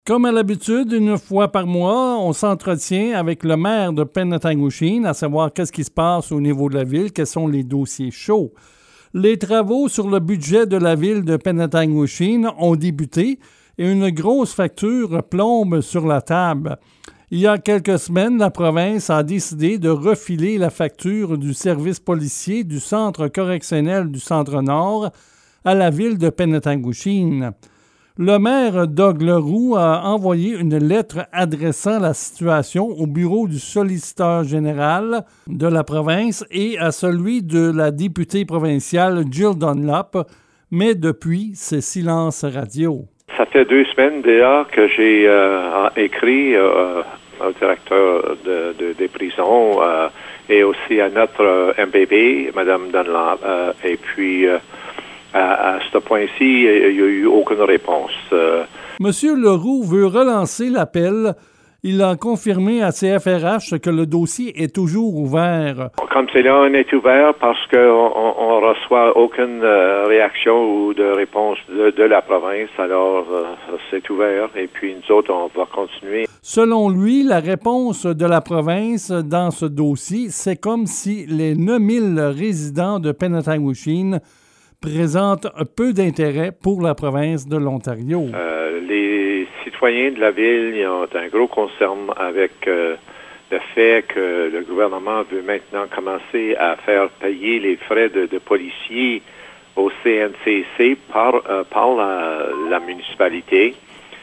Comme à l'habitude, une fois par mois, on s'entretient avec le maire de Penetanguishene, à savoir qu'est-ce qui se passe au niveau de la ville, quels sont les dossiers chauds. Les travaux sur le budget de la ville de Penetanguishene ont débuté et une grosse facture plombe sur la table. Il y a quelques semaines, la province a décidé de refiler la facture du service policier du centre correctionnel du Centre-Nord à la ville de Penetanguishene. Le maire Doug Leroux a envoyé une lettre adressant la situation au bureau du solliciteur général de la province et à celui de la députée provinciale Jill Dunlop, mais depuis, c'est silence radio. Ça fait 2 semaines déjà que j'ai écrit au directeur des prisons et aussi à notre MPP, Mme Dunlop, et puis à ce point-ci, il n'y a eu aucune réponse. Monsieur Leroux veut relancer l'appel. Il a confirmé à CFRH que le dossier est toujours ouvert. Comme c'est là, on est ouvert parce qu'on ne reçoit aucune réaction ou de réponse de la province. Alors, c'est ouvert et puis nous autres, on va continuer. Selon lui, la réponse de la province dans ce dossier, c'est comme si les 9000 résidents de Penetanguishene présente peu d'intérêt pour la province de l'Ontario. Les citoyens de la ville ils ont un gros concern avec le fait que le gouvernement veut maintenant commencer à faire payer les frais de policiers au CNCC par la municipalité.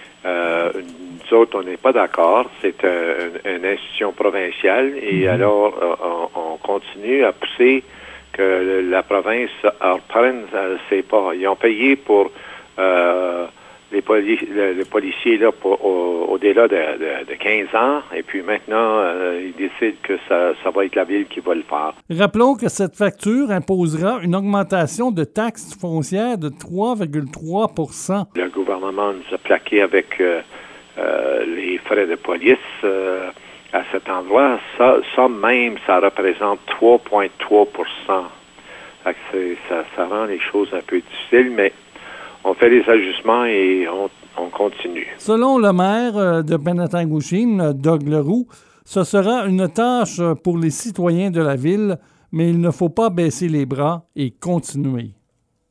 Nous autres, on n'est pas d'accord. C'est une institution provinciale et alors on continue à pousser que la province reprenne ses pas. Ils ont payé pour les policiers là, au-delà de 15 ans, et puis maintenant, ils décident que ça va être la ville qui va le faire. Rappelons que cette facture imposera une augmentation de taxes foncières de 3,3 %. Le gouvernement nous a plaqué avec les frais de police à cet endroit. Ça même, ça représente 3,3 %. Ça rend les choses un peu difficiles, mais on fait les ajustements et on continue. Selon le maire de Penetanguishene, Doug Leroux, ce sera une tâche pour les citoyens de la ville, mais il ne faut pas baisser les bras et continuer.